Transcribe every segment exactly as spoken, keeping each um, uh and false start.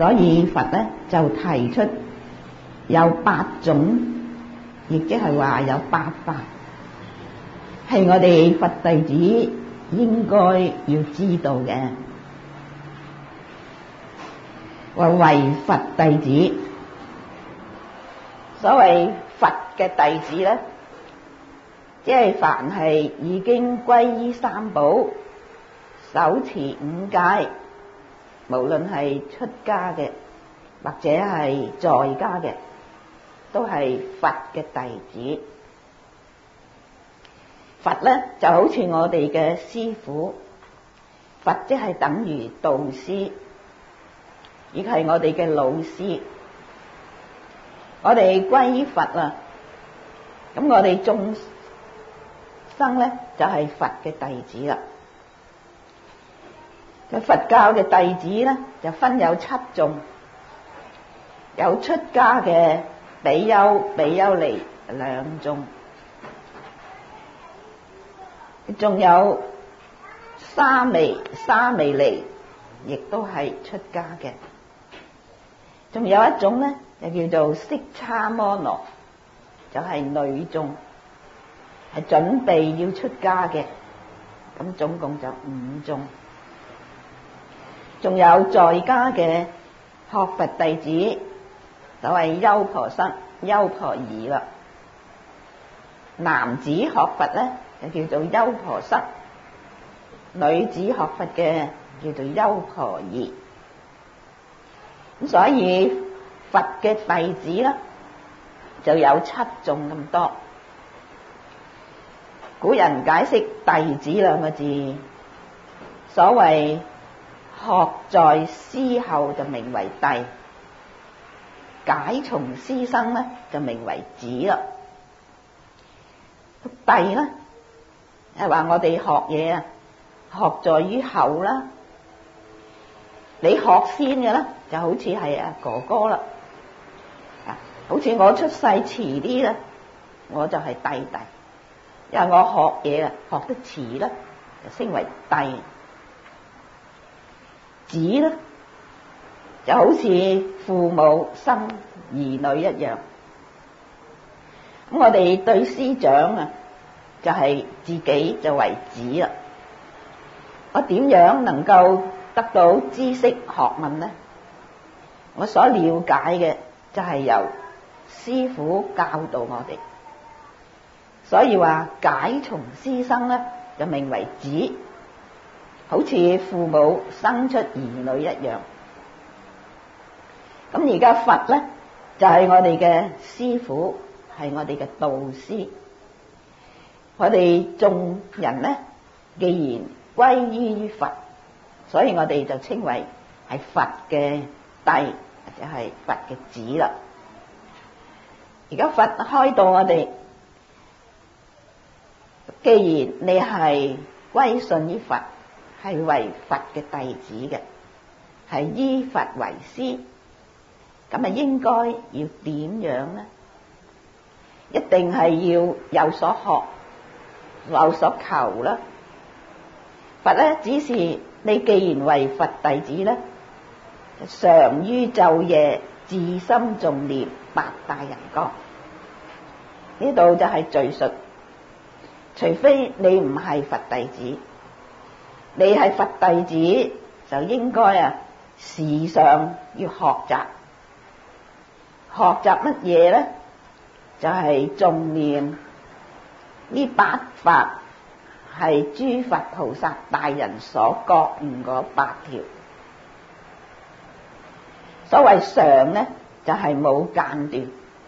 所以佛咧就提出有八種，亦即係話有八法，係我哋佛弟子應該要知道嘅。話為佛弟子，所謂佛嘅弟子咧，即係凡係已經皈依三寶、手持五戒，無論係出家嘅或者係在家嘅，都係佛嘅弟子。佛咧就好似我哋嘅師父，佛即係等於導師，亦係我哋嘅老師。我哋歸依佛啦，咁我哋眾生咧就係佛嘅弟子啦。個佛教嘅弟子咧就分有七眾，有出家嘅比丘、比丘尼兩眾，仲有沙彌、沙彌尼，亦都係出家嘅。仲有一種咧就叫做色叉摩羅，就係女眾，係準備要出家嘅。咁總共就五眾。仲有在家嘅學佛弟子，所謂優婆塞、優婆夷啦。男子學佛咧就叫做優婆塞，女子學佛嘅叫做優婆夷。咁所以佛嘅弟子咧就有七眾咁多。古人解釋弟子兩個字，所謂學在師後就名為弟，解從師生咧就名為子啦。弟咧係話我哋學嘢啊，學在於後啦。你學先嘅咧，就好似係啊哥哥啦。啊，好似我出世遲啲咧，我就係弟弟，因為我學嘢啊學得遲咧，就稱為弟。子咧就好似父母生兒女一樣。咁我哋對師長啊，就係自己就為子啦。我點樣能夠得到知識學問呢？我所了解嘅就係由師父教導我哋，所以話解從師生咧就名為子，好似父母生出兒女一樣。咁而家佛咧就係我哋嘅師父，係我哋嘅導師。我哋眾人咧既然歸依於佛，所以我哋就稱為係佛嘅弟，或者係佛嘅子啦。而家佛開導我哋，既然你係歸信於佛，係為佛嘅弟子嘅，係依佛為師，咁啊應該要點樣呢？一定係要有所學，有所求啦。佛咧指示你，既然為佛弟子咧，常於晝夜自心誦念八大人覺。呢度就係敘述，除非你唔係佛弟子，你係佛弟子就應該啊時常要學習。學習乜嘢咧？就係誦念呢八法，係諸佛菩薩大人所覺悟嗰八條。所謂常咧，就係冇間斷，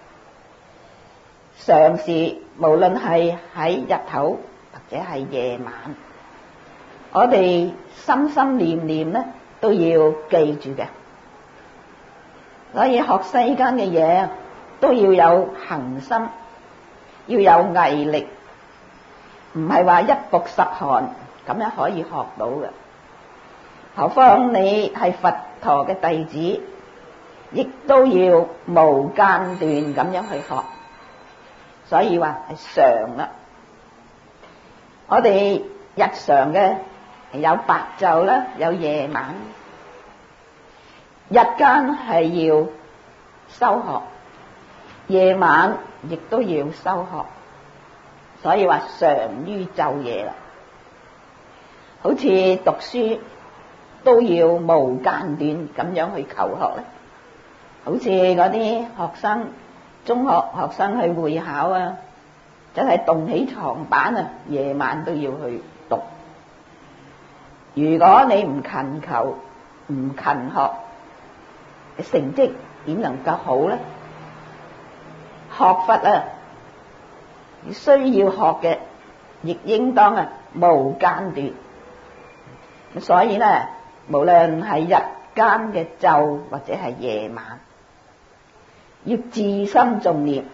常時無論係喺日頭或者係夜晚，我哋心心念念咧都要記住嘅。所以學世間嘅嘢都要有恒心，要有毅力，唔係話一曝十寒咁樣可以學到嘅。何況你係佛陀嘅弟子，亦都要無間斷咁樣去學。所以話係常啦。我哋日常嘅有白晝啦，有夜晚。 日間係要修學，夜晚亦都要修學，所以話常於晝夜啦。好似讀書都要無間斷咁樣去求學咧，好似嗰啲學生，中學學生去會考啊，真係動起床板啊，夜晚都要去讀。如果你唔勤求、唔勤學，成績點能夠好咧？學佛啊，需要學嘅，亦應當啊無間斷。所以咧，無論係日間嘅晝或者係夜晚，要至心重念。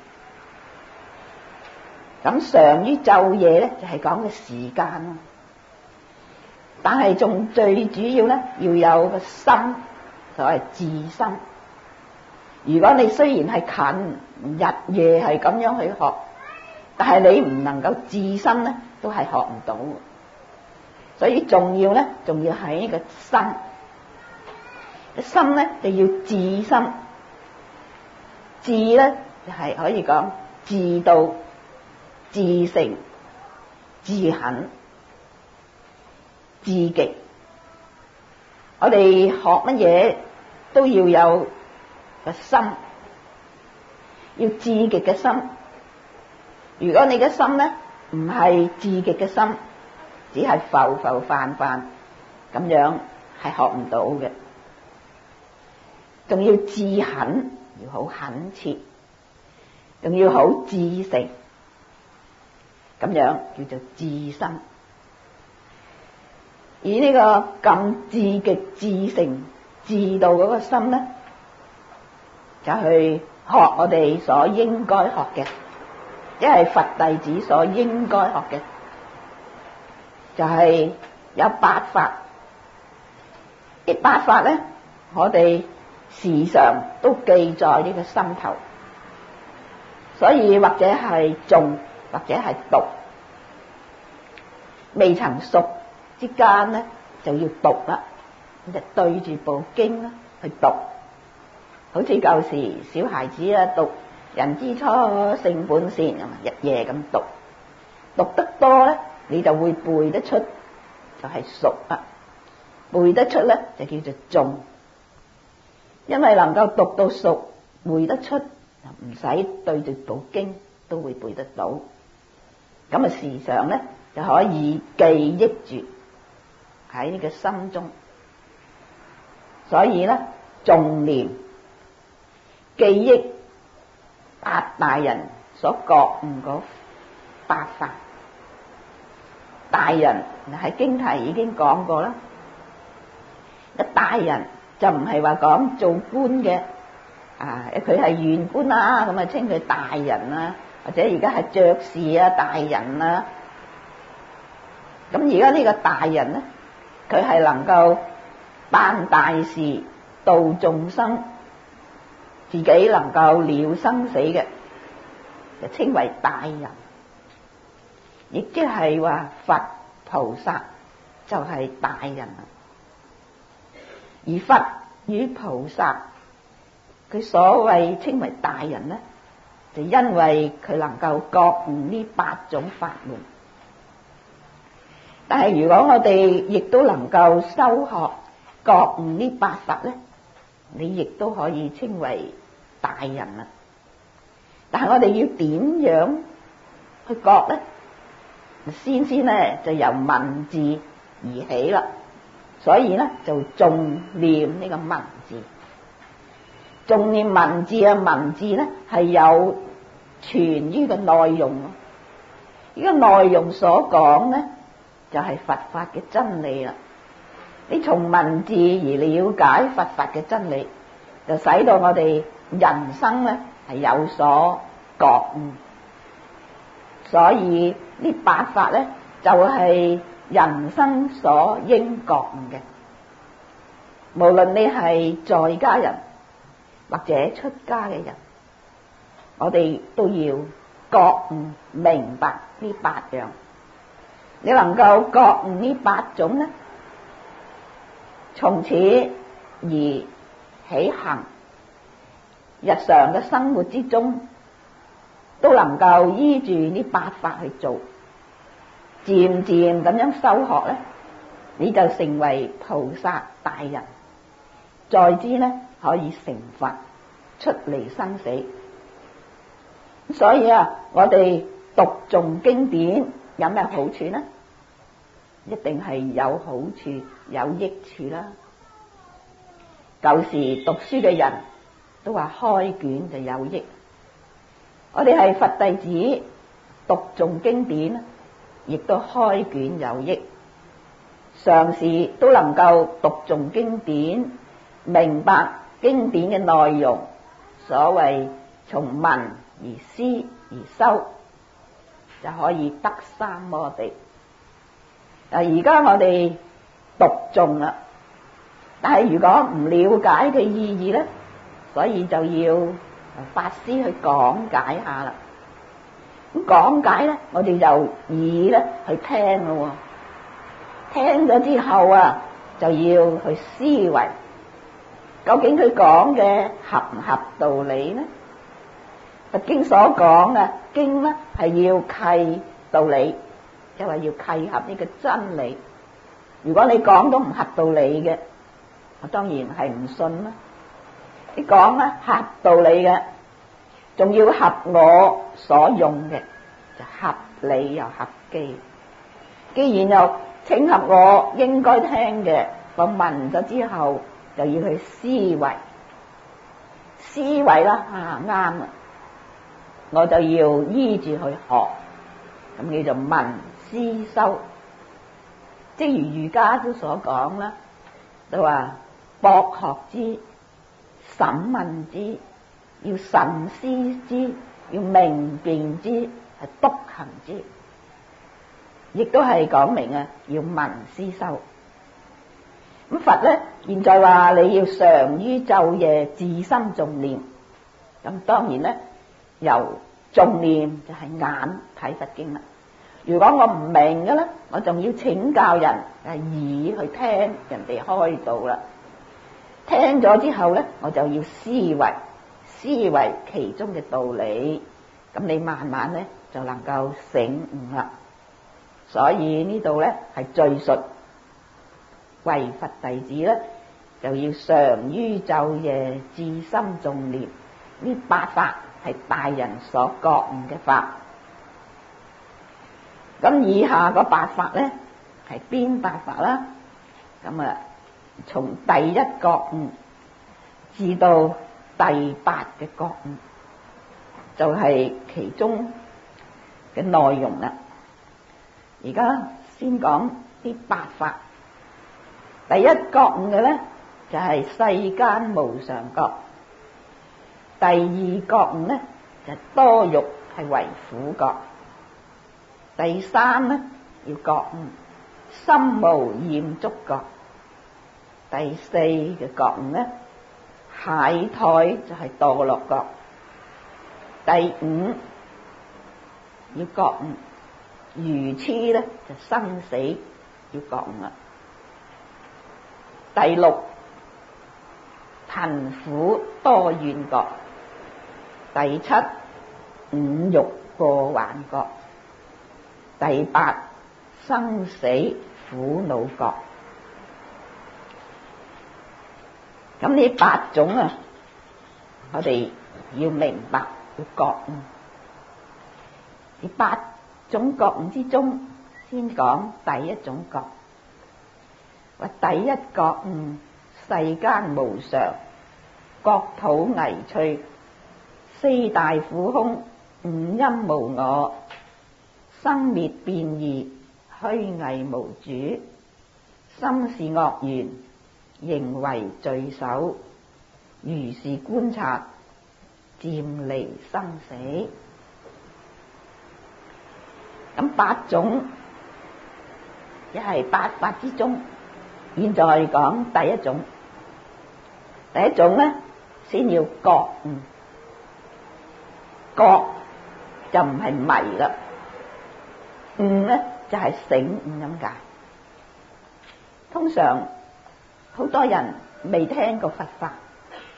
咁常於晝夜咧，就係講嘅時間咯。但係仲最主要咧，要有個心，就係至心。如果你雖然係勤，日夜係咁樣去學，但係你唔能夠至心咧，都係學唔到。所以重要咧，仲要喺呢個心，個心咧就要至心。至咧就係可以講至到、至誠、至懇、至極。我哋學乜嘢都要有個心，要至極嘅心。如果你嘅心咧唔係至極嘅心，只係浮浮泛泛咁樣，係學唔到嘅。仲要至懇，要好懇切，仲要好至誠，咁樣叫做至心。而呢個咁至極、至誠、至道嗰個心咧，就去學我哋所應該學嘅，即係佛弟子所應該學嘅。就係有八法，呢八法咧，我哋時常都記在呢個心頭，所以或者係誦，或者係讀，未曾熟之間咧就要讀啦，咁就對住部經啦去讀，好似舊時小孩子啊讀人之初性本善啊嘛，日夜咁讀，讀得多咧，你就會背得出，就係熟啦。背得出咧，就叫做誦。因為能夠讀到熟，背得出，唔使對住部經都會背得到。咁啊，時常咧就可以記憶住喺呢個心中。所以咧，誦念記憶八大人所覺悟嗰八法。大人喺經題已經講過啦，一大人就唔係話講做官嘅，啊佢係縣官啦，咁啊稱佢大人啦，或者而家係爵士啊大人啦。咁而家呢個大人咧，佢係能夠辦大事、度眾生，自己能夠了生死嘅，就稱為大人。亦即係話佛菩薩就係大人啦，而佛與菩薩佢所謂稱為大人咧，就因為佢能夠覺悟呢八種法門。但係如果我哋亦都能夠修學覺悟呢八法咧，你亦都可以稱為大人啦。但係我哋要點樣去覺咧？先先咧就由文字而起啦，所以咧就誦念呢個文字。誦念文字啊，文字咧係有傳於個內容咯。呢個內容所講咧就係佛法嘅真理啦。你從文字而了解佛法嘅真理，就使到我哋人生咧係有所覺悟。所以呢八法咧就係人生所應覺悟嘅。無論你係在家人或者出家嘅人，我哋都要覺悟明白呢八樣。你能夠覺悟呢八種咧，從此而起行，日常嘅生活之中都能夠依住呢八法去做，漸漸咁樣修學咧，你就成為菩薩大人，再之咧可以成佛，出離生死。所以啊，我哋讀誦經典有咩好處呢？一定係有好處有益處啦。舊時讀書嘅人都話開卷就有益，我哋係佛弟子讀誦經典亦都開卷有益，常時都能夠讀誦經典，明白經典嘅內容，所謂從聞而思而修，就可以得三摩地。而家我哋讀誦啦，但係如果唔了解嘅意義咧，所以就要法師去講解下啦。咁講解咧，我哋就耳咧去聽咯，聽咗之後啊，就要去思維，究竟佢講嘅合唔合道理呢？佛經所講嘅經咧係要契道理，即係話要契合呢個真理。如果你講都唔合道理嘅，我當然係唔信啦。你講咧合道理嘅，仲要合我所用嘅，就合理又合機。既然又請合我應該聽嘅，我聞咗之後就要去思維，思維啦啊啱啦，我就要依住去學，咁叫做聞思修。即如儒家都所講啦，都話博學之、審問之，要慎思之，要明辨之，係篤行之，亦都係講明啊，要聞思修。咁佛咧，現在話你要常於晝夜自心誦念，咁當然咧，由誦念就係眼睇佛經啦。如果我唔明嘅咧，我仲要請教人，係耳去聽人哋開導啦。聽咗之後咧，我就要思維，思維其中嘅道理，咁你慢慢咧就能夠醒悟啦。所以呢度咧係敘述為佛弟子咧，就要常於晝夜自心誦念。呢八法係大人所覺悟嘅法。咁以下嗰八法咧係邊八法啦？咁啊，從第一覺悟至到第八嘅覺悟，就係其中嘅內容啦。而家先講啲八法。第一覺悟嘅咧就係世間無常覺。第二覺悟咧就多欲係為苦覺。第三咧要覺悟心無厭足覺。第四嘅覺悟咧懈怠就係墮落覺。第五要覺悟愚痴咧就生死要覺悟啦。第六貧苦多怨覺。第七五欲過患覺。第八生死苦惱覺。咁呢八種啊，我哋要明白要覺悟。呢八種覺悟之中，先講第一種覺。話第一覺悟世間無常，國土危脆，四大苦空，五陰無我，生滅變異，虛偽無主，心是惡緣，形為罪首，如是觀察，漸離生死。咁八種一係八法之中，現在講第一種。第一種咧，先要覺悟，覺就唔係迷啦，悟咧就係醒悟咁解。通常好多人未聽過佛法，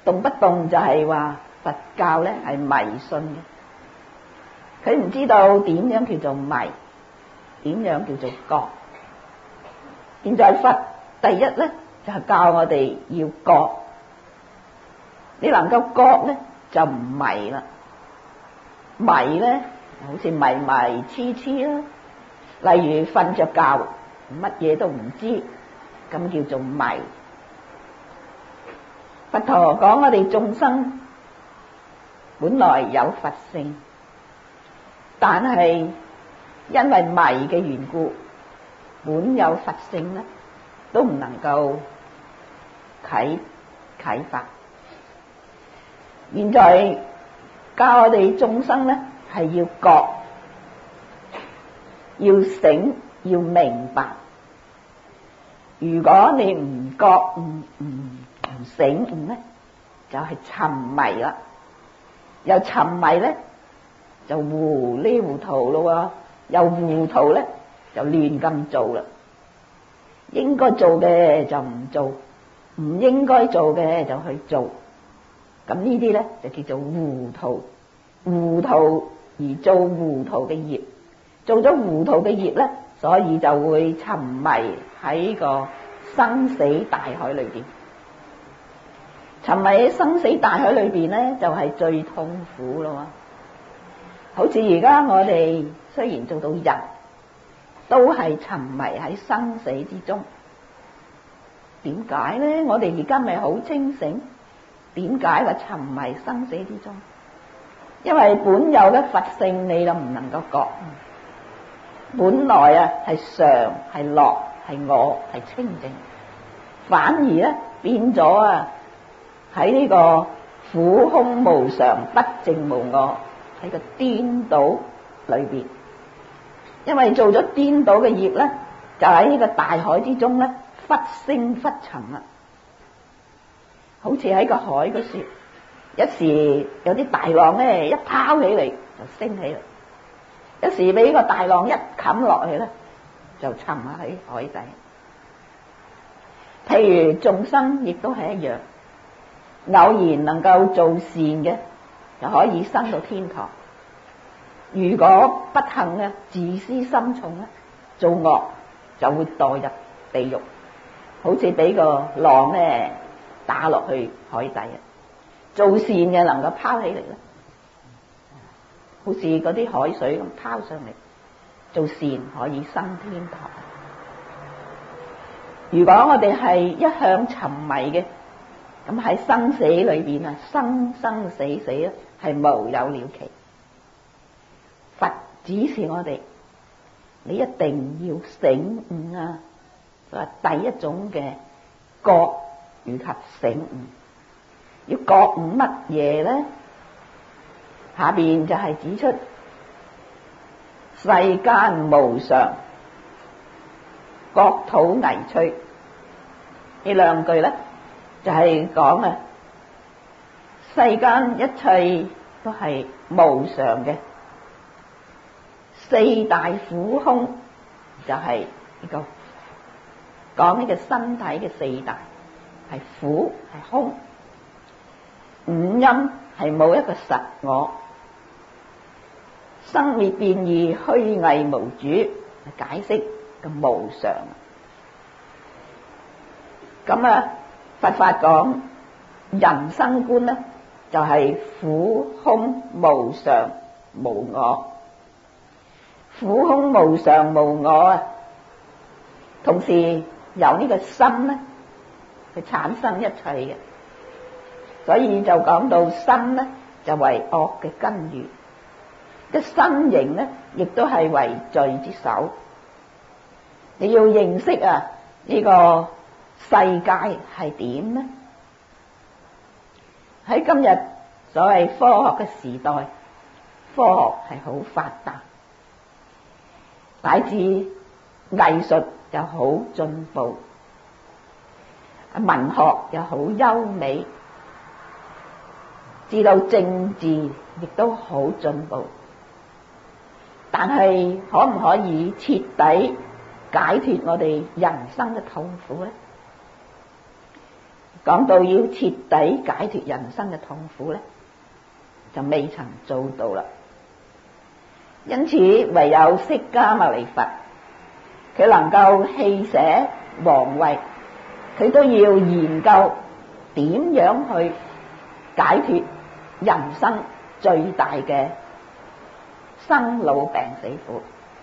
動不動就係話佛教咧係迷信嘅，佢唔知道點樣叫做迷，點樣叫做覺。現在佛第一咧就係教我哋要覺，你能夠覺咧就唔迷啦。迷咧好似迷迷痴痴啦，例如瞓着覺乜嘢都唔知，咁叫做迷。佛陀講我哋眾生本來有佛性，但係因為迷嘅緣故，本有佛性咧都唔能夠啟啟發。現在教我哋眾生咧係要覺，要醒，要明白。如果你唔覺唔唔唔醒悟咧，就係沉迷啦。又沉迷咧就糊裡糊塗咯，又糊塗咧就亂咁做啦。應該做嘅就唔做，唔應該做嘅就去做。咁呢啲咧就叫做糊塗，糊塗而做糊塗嘅業，做咗糊塗嘅業咧，所以就會沉迷喺個生死大海裏邊。沉迷喺生死大海裏邊咧，就係最痛苦咯。好似而家我哋雖然做到人，都係沉迷喺生死之中。點解咧？我哋而家咪好清醒？點解話沉迷生死之中？因為本有嘅佛性你就唔能夠覺，本來啊係常係樂係我係清淨，反而咧變咗啊喺呢個苦空無常不淨無我喺個顛倒裏邊。因為做咗顛倒嘅業咧，就喺呢個大海之中咧忽升忽沉啦。好似喺個海嗰時，一時有啲大浪咧，一拋起嚟就升起嚟；一時俾個大浪一冚落去咧，就沉喺海底。譬如眾生亦都係一樣，偶然能夠做善嘅，就可以生到天堂；如果不幸嘅自私心重咧，做惡就會墮入地獄，好似俾個浪咧打落去海底啊！做善嘅能夠拋起嚟咧，好似嗰啲海水咁拋上嚟，做善可以生天堂。如果我哋係一向沉迷嘅，咁喺生死裏邊啊，生生死死咧係無有了期。佛指示我哋，你一定要醒悟啊！所謂第一種嘅覺以及醒悟，要覺悟乜嘢咧？下邊就係指出世間無常，國土危摧。呢兩句咧就係講啊，世間一切都係無常嘅，四大苦空就係呢個講呢個身體嘅四大。係苦係空，五陰係冇一個實我，生滅變異虛偽無主，解釋個無常。咁啊，佛法講人生觀咧，就係苦空無常無我，苦空無常無我啊，同時由呢個心咧。佢產生一切嘅，所以就講到身咧就為惡嘅根源，個身形咧亦都係為罪之首。你要認識啊呢個世界係點呢？喺今日所謂科學嘅時代，科學係好發達，乃至藝術又好進步。文學又好優美，知道政治亦都好進步，但係可唔可以徹底解脫我哋人生嘅痛苦咧？ 講到要徹底解脫人生嘅痛苦咧，就未曾做到啦。因此唯有釋迦牟尼佛，佢能夠棄捨皇位，佢都要研究點樣去解脫人生最大嘅生老病死苦。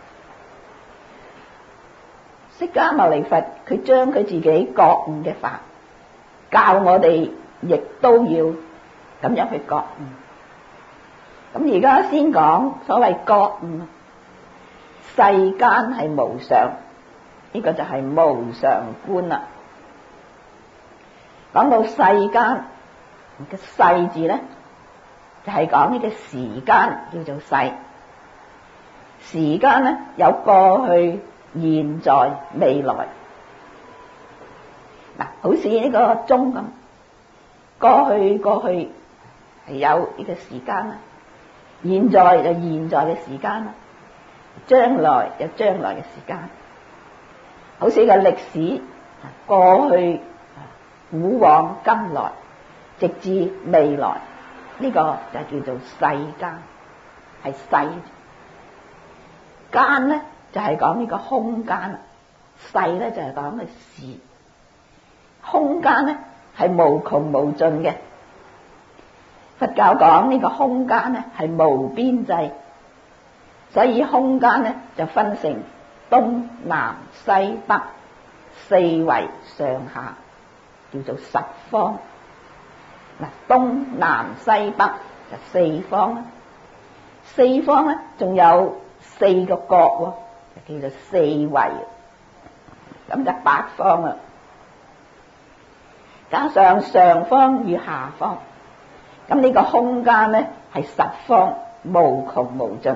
釋迦牟尼佛佢將佢自己覺悟嘅法教我哋，亦都要咁樣去覺悟。咁而家先講所謂覺悟，世間係無常，呢個就係無常觀啦。講到世間嘅世字咧，就係講呢個時間叫做世。時間咧有過去、現在、未來。嗱，好似呢個鐘咁，過去過去係有呢個時間啦，現在就現在嘅時間啦，將來有將來嘅時間。好似個歷史，過去、古往、今來，直至未來，呢個就叫做世間，係世。間咧就係講呢個空間啦，世咧就係講嘅時。空間咧係無窮無盡嘅。佛教講呢個空間咧係無邊際，所以空間咧就分成東南西北四維上下，叫做十方。嗱，東南西北就四方啦，四方咧仲有四個角喎，就叫做四維，咁就八方啦。加上上方與下方，咁呢個空間咧係十方，無窮無盡。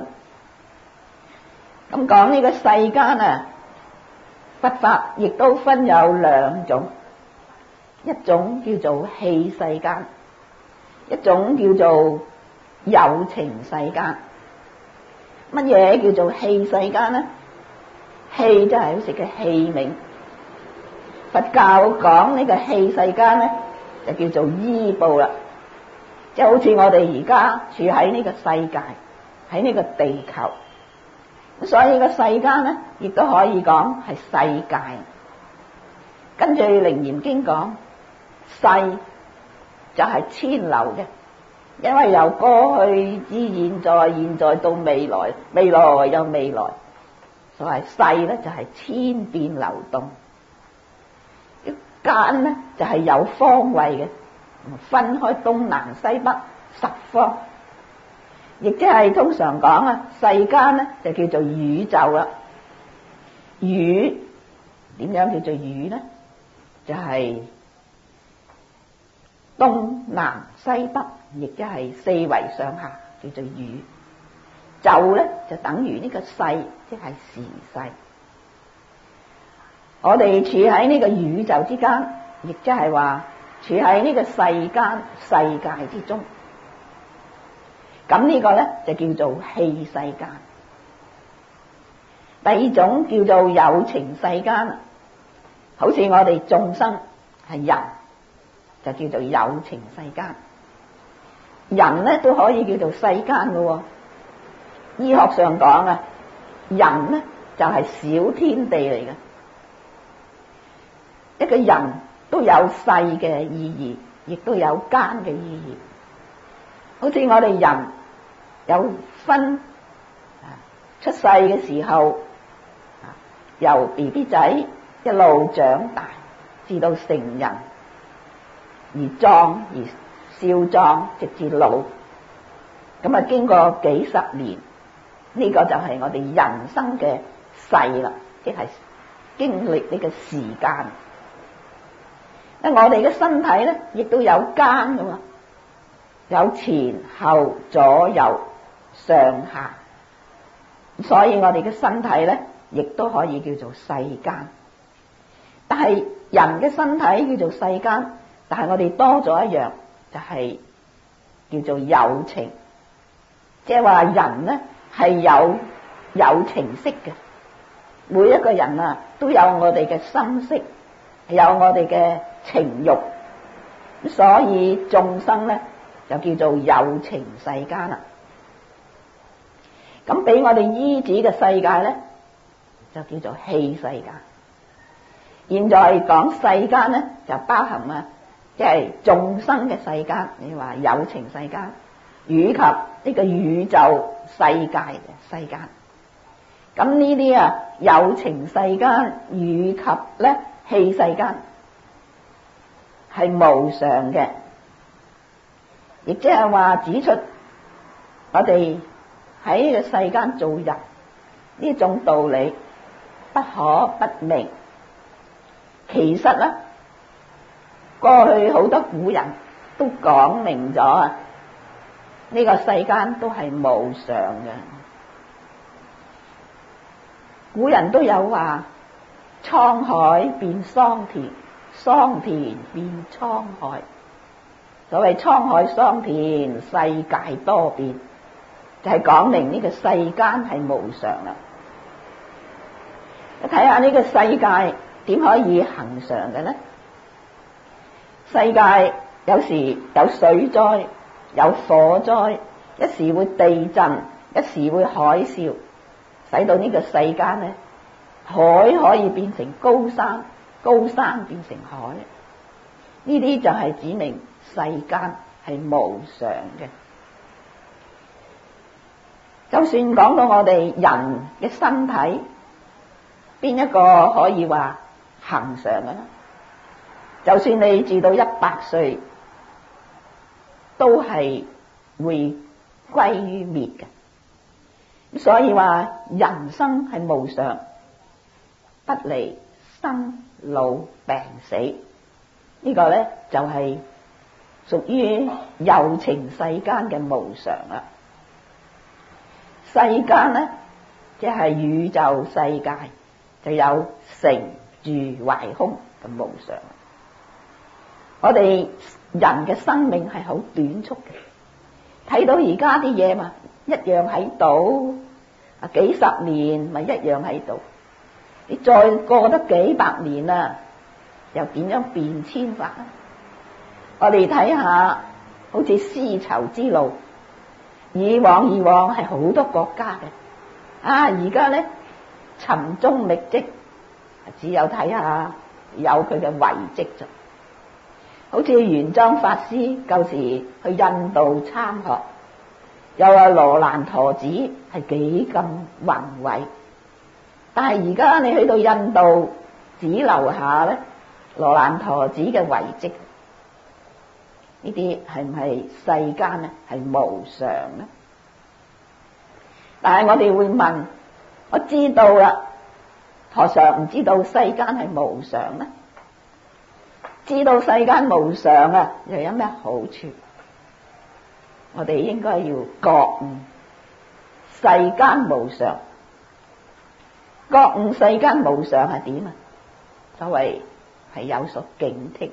咁講呢個世間啊，佛法亦都分有兩種，一種叫做器世間，一種叫做有情世間。乜嘢叫做器世間呢？器就係好似個器皿。佛教講呢個器世間咧，就叫做衣布啦，即係好似我哋而家處喺呢個世界，喺呢個地球，所以個世間咧，亦都可以講係世界。跟住《楞嚴經》講，世就係遷流嘅，因為由過去至現在，現在到未來，未來有未來，所謂世咧就係千變流動。間咧就係有方位嘅，分開東南西北十方，亦即係通常講啊，世間咧就叫做宇宙啦。宇點樣叫做宇咧？就係東南西北，亦即係四維上下，叫做宇宙咧，就等於呢個世，即係時世。我哋處喺呢個宇宙之間，亦即係話處喺呢個世間世界之中。咁呢個咧就叫做器世間。第二種叫做有情世間啦，好似我哋眾生係人，就叫做有情世間。人咧都可以叫做世間嘅。醫學上講啊，人咧就係小天地嚟嘅。一個人都有世嘅意義，亦都有間嘅意義。好似我哋人有分出世嘅時候，由 B B 仔一路長大至到成人，而壯而少壯，直至老。咁啊，經過幾十年，呢個就係我哋人生嘅世啦，即係經歷呢個時間。我哋嘅身體咧，亦都有間噶嘛，有前後左右上下，所以我哋嘅身體咧，亦都可以叫做世間。但係人嘅身體叫做世間，但係我哋多咗一樣，就係叫做有情，即係話人咧係有有情識嘅。每一個人啊，都有我哋嘅心識，有我哋嘅情慾， 所以眾生咧就叫做有情世間啦。咁俾我哋依止嘅世界咧就叫做器世界。現在講世間咧就包含啊，即係眾生嘅世間，你話有情世間，以及呢個宇宙世界嘅世間。咁呢啲啊有情世間以及咧器世間係無常嘅，亦即係話指出我哋喺呢個世間做人呢種道理不可不明。其實咧，過去好多古人都講明咗啊，呢個世間都係無常嘅。古人都有話：滄海變桑田，桑田變滄海。所謂滄海桑田，世界多變，就係講明呢個世間係無常啦。睇下呢個世界點可以恒常嘅呢？世界有時有水災，有火災，一時會地震，一時會海嘯，使到呢個世間呢，海可以變成高山，高山變成海。呢啲就係指明世間係無常嘅。就算講到我哋人嘅身體，邊一個可以話恒常嘅呢？就算你住到一百歲，都係會歸於滅嘅。所以話人生係無常，不離生老病死。呢個咧就係屬於有情世間嘅無常啦。世間咧即係宇宙世界，就有成住壞空嘅無常。我哋人嘅生命係好短促嘅，睇到而家啲嘢嘛，一樣喺度，啊幾十年咪一樣喺度。你再過得幾百年啦，又點樣變遷法啊？我哋睇下，好似絲綢之路，以往以往係好多國家嘅，啊而家咧尋蹤覓跡，只有睇下有佢嘅遺跡啫。好似玄奘法師舊時去印度參學，又話羅蘭陀寺係幾咁宏偉，但係而家你去到印度只留下咧羅蘭陀寺嘅遺跡，呢啲係唔係世間咧係無常咧？但係我哋會問，我知道啦，何嘗唔知道世間係無常咧？知道世間無常啊，又有咩好處？我哋應該要覺悟世間無常。覺悟世間無常係點啊？所謂係有所警惕。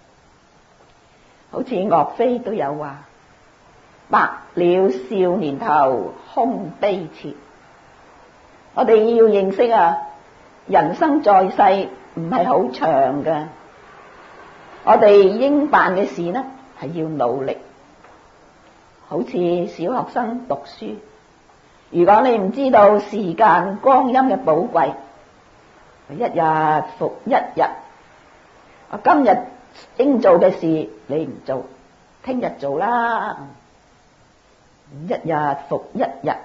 好似岳飛都有話：白了少年頭，空悲切。我哋要認識啊，人生在世唔係好長嘅。我哋應辦嘅事呢，係要努力。好似小學生讀書，如果你唔知道時間光陰嘅寶貴，一日復一日，我今日應做嘅事你唔做，聽日做啦。一日復一日，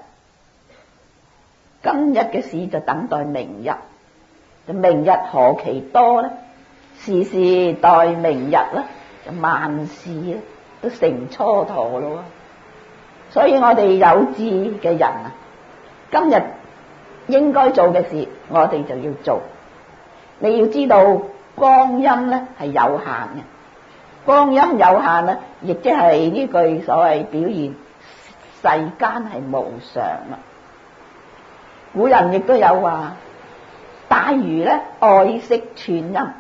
今日嘅事就等待明日，就明日何其多呢？時時待明日啦，就萬事咧都成蹉跎咯。所以我哋有志嘅人啊，今日應該做嘅事，我哋就要做。你要知道光陰咧係有限嘅，光陰有限咧，亦即係呢句所謂表現世間係無常啦。古人亦都有話：大魚咧愛惜寸陰。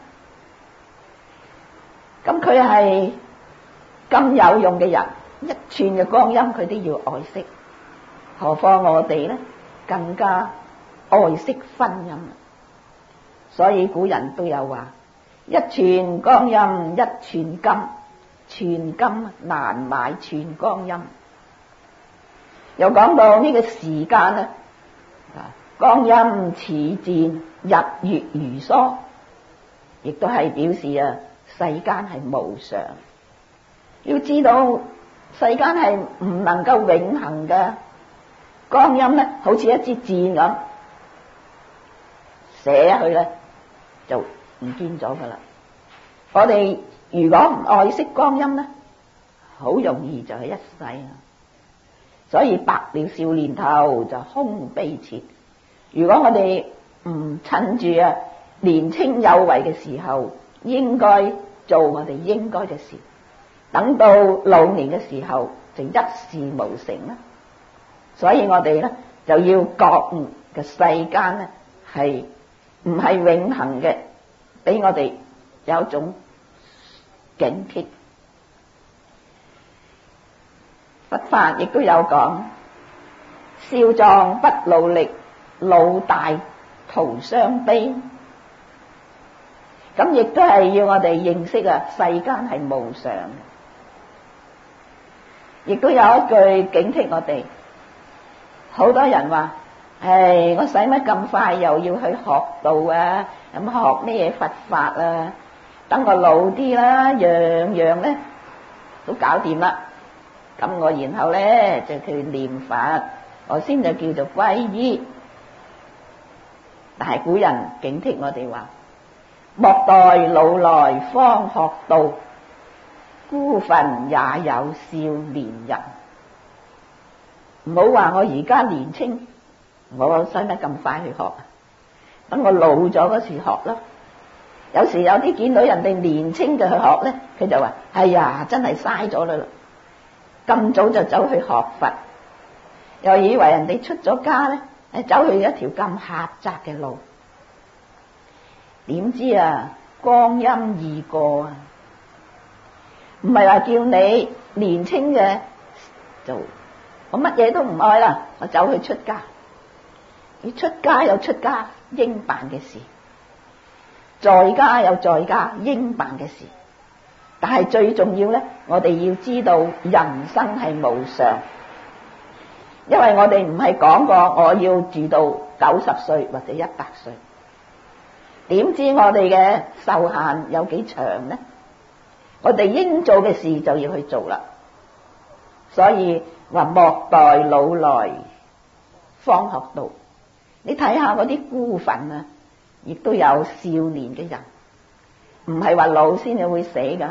咁佢係咁有用嘅人，一寸嘅光陰佢都要愛惜，何況我哋咧更加愛惜婚姻。所以古人都有話：一寸光陰一寸金， 寸金難買寸光陰。又講到呢個時間啊，光陰似箭，日月如梭，亦都係表示啊，世間係無常。要知道世間係唔能夠永恆嘅，光陰咧好似一支箭咁，射去咧就唔見咗噶啦。我哋如果唔愛惜光陰咧，好容易就係一世啊。所以白了少年頭就空悲切。如果我哋唔趁住啊年青有為嘅時候，應該做我哋應該嘅事，等到老年嘅時候就一事無成啦。所以我哋咧就要覺悟嘅世間咧係唔係永恆嘅，俾我哋有一種警惕。佛法亦都有講，少壯不努力，老大徒傷悲。咁亦都係要我哋認識啊，世間係無常。亦都有一句警惕我哋，好多人話：唉，我使乜咁快又要去學道啊？咁學咩嘢佛法啊？等我老啲啦，樣樣咧都搞掂啦。咁我然後咧就去念佛，我先就叫做皈依。但係古人警惕我哋話：莫待老來方學道，孤墳也有少年人。唔好話我而家年青，我使乜咁快去學啊？等我老咗嗰時學咯。有時有啲見到人哋年青就去學咧，佢就話：哎呀，真係嘥咗啦！咁早就走去學佛，又以為人哋出咗家咧，誒，走去一條咁狹窄嘅路。點知啊，光陰易過啊！唔係話叫你年青嘅就我乜嘢都唔愛啦，我走去出家。你出家有出家應辦嘅事，在家有在家應辦嘅事。但係最重要咧，我哋要知道人生係無常，因為我哋唔係講過我要住到九十歲或者一百歲，點知我哋嘅壽限有幾長呢？我哋應做嘅事就要去做啦。所以話莫待老來方學道。你睇下嗰啲孤墳啊，亦都有少年嘅人，唔係話老先至會死噶，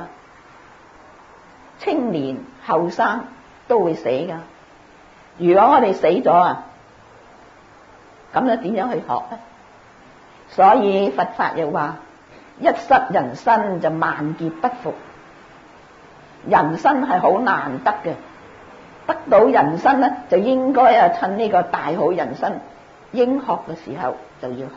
青年後生都會死噶。如果我哋死咗啊，咁又點樣去學呢？所以佛法又話：一失人身就萬劫不復。人生係好難得嘅，得到人生咧，就應該啊趁呢個大好人生，應學嘅時候就要學。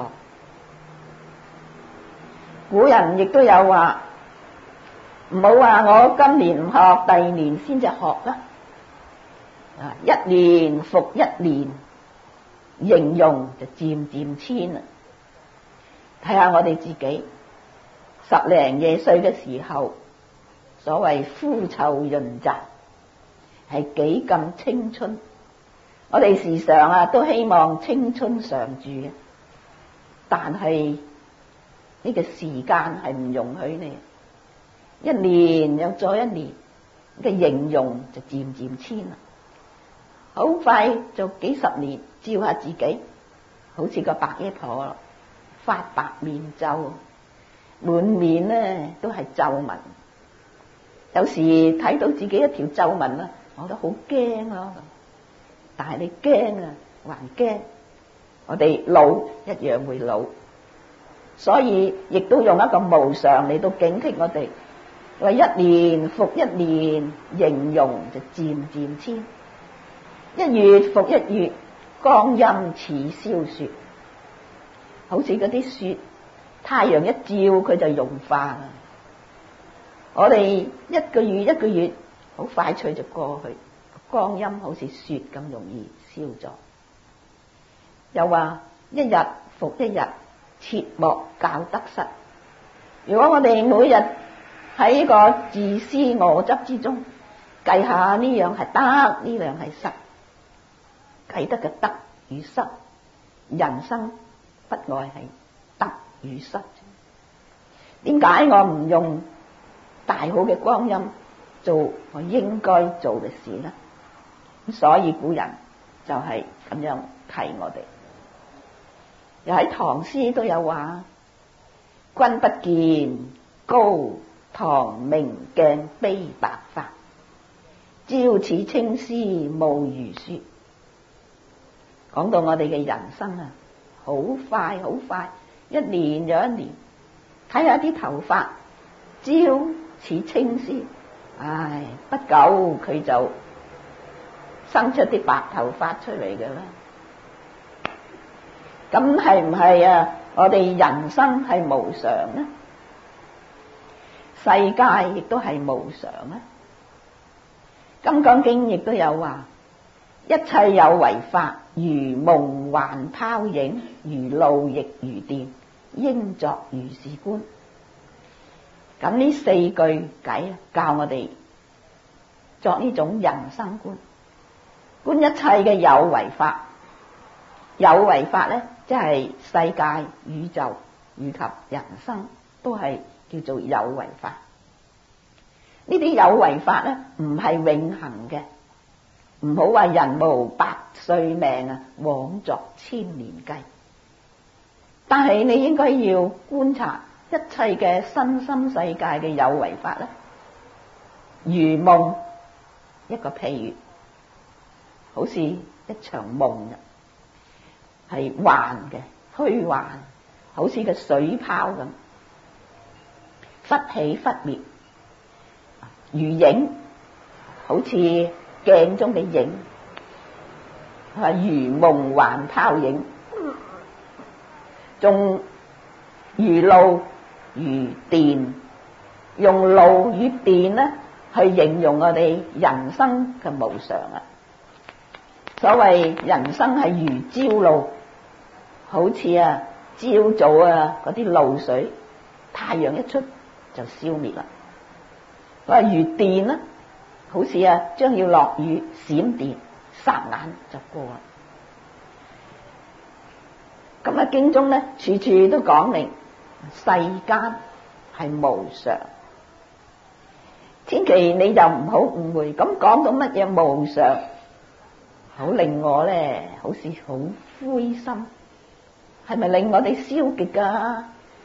古人亦都有話：唔好話我今年唔學，第二年先至學啦。啊，一年復一年，形容就漸漸遷啦。睇下我哋自己十零廿歲嘅時候，所謂膚臭潤澤，係幾咁青春。我哋時常啊都希望青春常駐嘅，但係呢個時間係唔容許你。一年又再一年，嘅形容就漸漸遷啦。好快就幾十年，照下自己，好似個白衣婆，發白面皺，滿面咧都係皺紋。有時睇到自己一條皺紋啦，我都好驚咯。但係你驚啊，還驚，我哋老一樣會老，所以亦都用一個無常嚟到警惕我哋，話一年復一年，形容就漸漸遷，一月復一月，光陰似燒雪，好似嗰啲雪，太陽一照佢就融化啦。我哋一個月一個月好快脆就過去，光陰好似雪咁容易消咗。又話一日復一日，切莫教得失。如果我哋每日喺個自私我執之中計下呢樣係得，呢樣係失，計得嘅得與失，人生不外係得與失。點解我唔用大好嘅光陰做我應該做嘅事呢？所以古人就係咁樣提我哋。又喺唐詩都有話：君不見，高堂明鏡悲白髮，朝似青絲暮如雪。講到我哋嘅人生啊，好快好快，一年又一年。睇下啲頭髮，朝似青絲，唉，不久佢就生出啲白頭髮出嚟嘅啦。咁係唔係啊？我哋人生係無常呢？世界亦都係無常呢？金剛經亦都有話：一切有為法，如夢幻泡影，如露亦如電，應作如是觀。咁呢四句偈教我哋作呢種人生觀，觀一切嘅有為法。有為法咧，即係世界、宇宙以及人生都係叫做有為法。呢啲有為法咧，唔係永恆嘅，唔好話人無百歲命啊，枉作千年計。但係你應該要觀察一切嘅身心世界嘅有為法咧，如夢，一個譬如，好似一場夢啊，係幻嘅虛幻，好似個水泡咁，忽起忽滅，如影，好似鏡中嘅影，係話如夢幻泡影，仲如露如電，用露與電咧去形容我哋人生嘅無常啊！所謂人生係如朝露，好似啊朝早啊嗰啲露水，太陽一出就消滅啦。佢話如電啦，好似啊將要落雨，閃電霎眼就過啦。咁啊經中咧處處都講明世間係無常，千祈你就唔好誤會。咁講到乜嘢無常，好令我咧好似好灰心，係咪令我哋消極噶？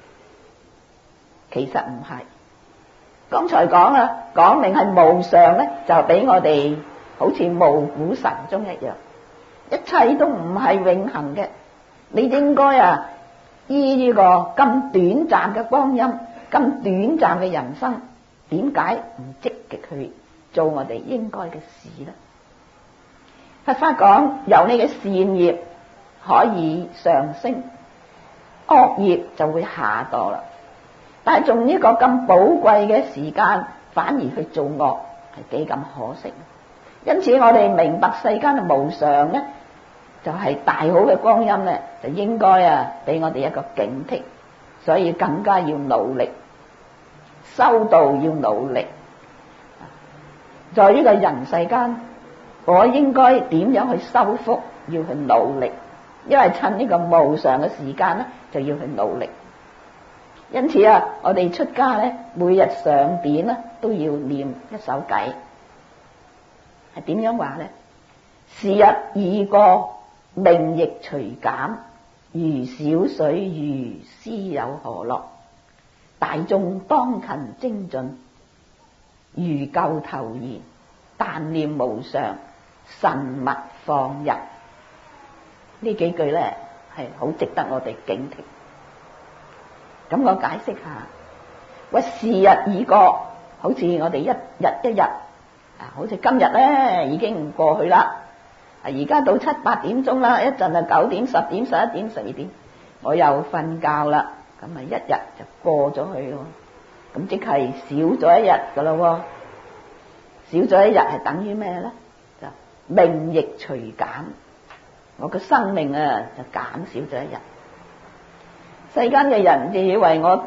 其實唔係。剛才講啦，講明係無常咧，就俾我哋好似暮鼓晨鐘一樣，一切都唔係永恆嘅。你應該啊依呢個咁短暫嘅光陰，咁短暫嘅人生，點解唔積極去做我哋應該嘅事呢？佛法講由你嘅善業可以上升，惡業就會下墮啦。但係仲呢個咁寶貴嘅時間，反而去做惡，係幾咁可惜。因此我哋明白世間嘅無常咧，就係大好嘅光陰咧，就應該啊俾我哋一個警惕，所以更加要努力修道，要努力。在呢個人世間，我應該點樣去修福？要去努力，因為趁呢個無常嘅時間咧，就要去努力。因此啊，我哋出家咧，每日上典咧都要念一首偈，係點樣話咧？時日已過，命亦隨減，如小水魚，斯有何樂？大眾當勤精進，如舊頭言，但念無常，慎勿放逸。呢幾句咧係好值得我哋警惕。咁我解釋下，喂，時日已過，好似我哋一日一日啊，好似今日咧已經過去啦。啊，而家到七八點鐘啦，一陣啊九點、十點、十一點、十二點，我又瞓覺啦。咁啊，一日就過咗去咯。咁即係少咗一日噶咯。少咗一日係等於咩咧？就命亦隨減，我個生命啊就減少咗一日。世間嘅人就以為我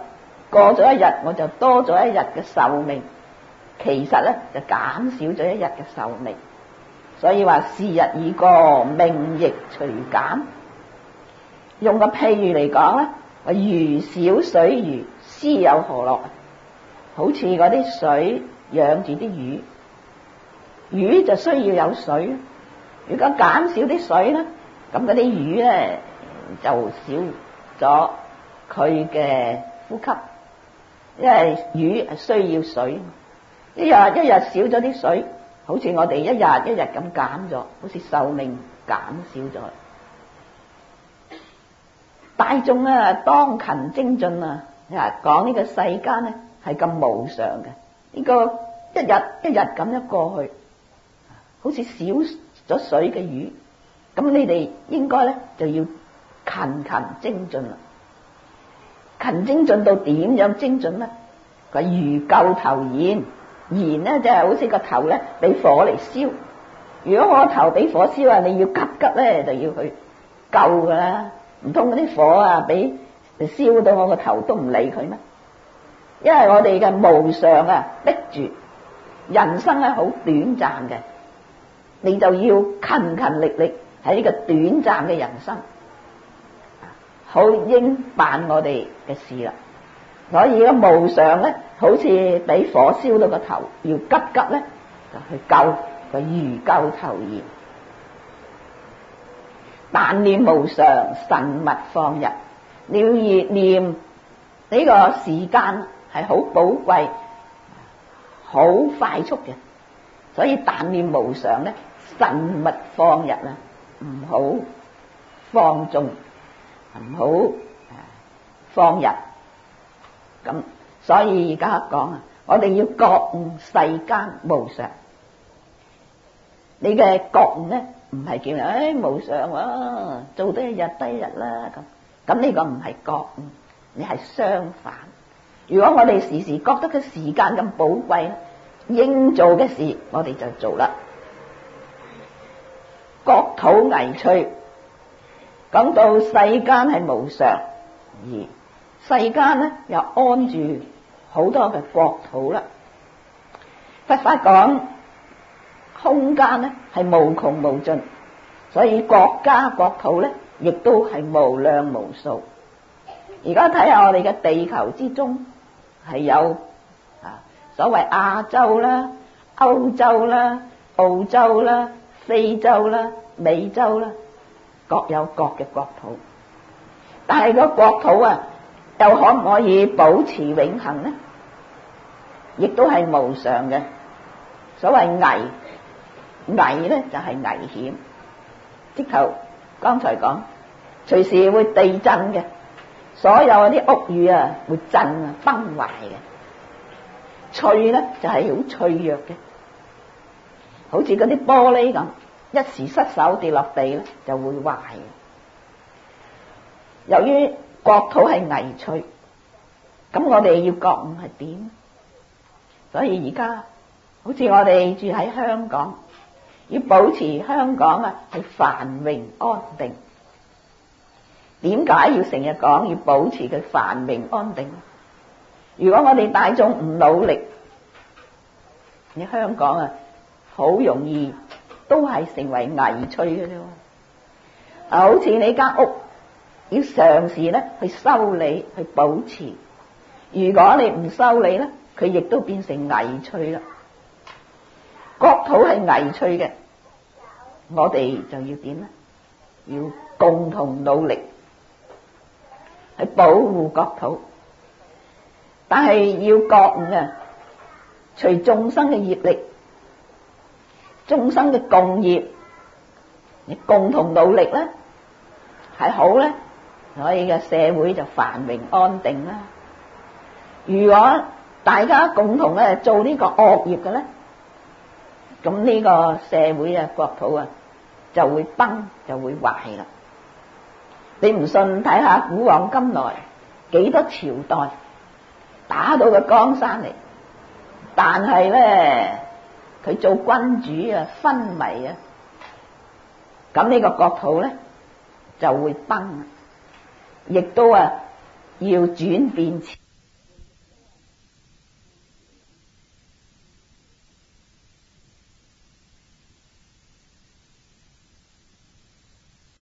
過咗一日我就多咗一日嘅壽命，其實咧就減少咗一日嘅壽命。所以話是日已過，命亦隨減。用個譬喻嚟講咧，話魚少水魚，斯有何樂？好似嗰啲水養住啲魚，魚就需要有水。如果減少啲水咧，咁嗰啲魚咧就少咗佢嘅呼吸，因為魚係需要水。一日一日少咗啲水，好似我哋一日一日咁減咗，好似壽命減少咗。大眾啊，當勤精進啊！啊，講呢個世間咧係咁無常嘅，呢個一日一日咁樣過去，好似少咗水嘅魚，咁你哋應該咧就要勤勤精進啦。勤精進到點樣精進咧？佢如救頭燃，燃咧就係好似個頭咧俾火嚟燒。如果我個頭俾火燒啊，你要急急咧就要去救噶啦。唔通嗰啲火啊俾燒到我個頭都唔理佢咩？因為我哋嘅無常啊逼住，人生咧好短暫嘅，你就要勤勤力力喺呢個短暫嘅人生好應辦我哋嘅事啦。所以個無常咧好似俾火燒到個頭，要急急咧就去救，個如救頭燃。但念無常，慎勿放逸。你要念呢個時間係好寶貴、好快速嘅，所以但念無常咧，慎勿放逸啊，唔好放縱，唔好放逸。咁所以而家講啊，我哋要覺悟世間無常。你嘅覺悟咧，唔係叫人誒、哎、無常啊，做得一日得一日啦咁。咁呢個唔係覺悟，你係相反。如果我哋時時覺得個時間咁寶貴咧，應做嘅事我哋就做啦。國土危脆，講到世間係無常，而世間咧又安住好多嘅國土啦。佛法講空間咧係無窮無盡，所以國家國土咧亦都係無量無數。而家睇下我哋嘅地球之中係有啊所謂亞洲啦、歐洲啦、澳洲啦、非洲啦、美洲啦，各有各嘅國土。但係個國土啊，又可唔可以保持永恆呢？亦都係無常嘅。所謂危危咧就係危險，即頭剛才講隨時會地震嘅，所有嗰啲屋宇啊會震啊崩壞嘅。脆咧就係好脆弱嘅，好似嗰啲玻璃咁，一時失手跌落地咧就會壞嘅。由於國土係危脆，咁我哋要覺悟係點？所以而家好似我哋住喺香港，要保持香港啊係繁榮安定。點解要成日講要保持佢繁榮安定？如果我哋大眾唔努力，你香港啊好容易都係成為危脆嘅啫。啊，好似你間屋要嘗試咧去修理去保持，如果你唔修理咧，佢亦都變成危脆啦。國土係危脆嘅，我哋就要點咧？要共同努力去保護國土。但係要覺悟啊，隨眾生嘅業力、眾生嘅共業，你共同努力咧係好咧，所以嘅社會就繁榮安定啦。如果大家共同咧做呢個惡業嘅咧，咁呢個社會啊國土啊就會崩，就會壞啦。你唔信睇下古往今來幾多朝代打到個江山嚟，但係咧佢做君主啊昏迷啊，咁呢個國土咧就會崩，亦都啊要轉變。